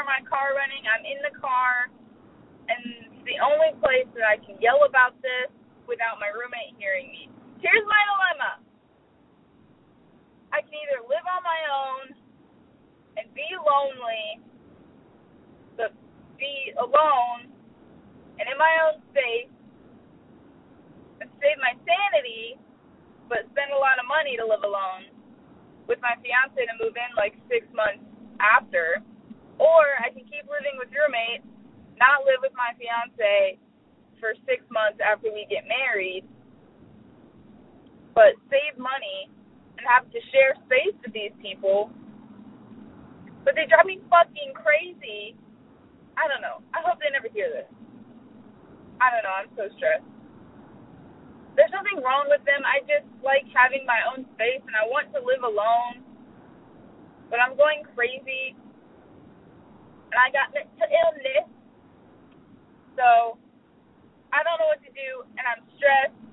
my car running. I'm in the car, and it's the only place that I can yell about this without my roommate hearing me. Here's my dilemma. I can either live on my own and be lonely, but be alone and in my own space and save my sanity, but spend a lot of money to live alone with my fiance to move in like 6 months after. Or I can keep living with roommate, not live with my fiance for 6 months after we get married, but save money and have to share space with these people. But they drive me fucking crazy. I don't know. I hope they never hear this. I don't know. I'm so stressed. There's nothing wrong with them. I just like having my own space, and I want to live alone. But I'm going crazy, and I got mental illness. So I don't know what to do, and I'm stressed.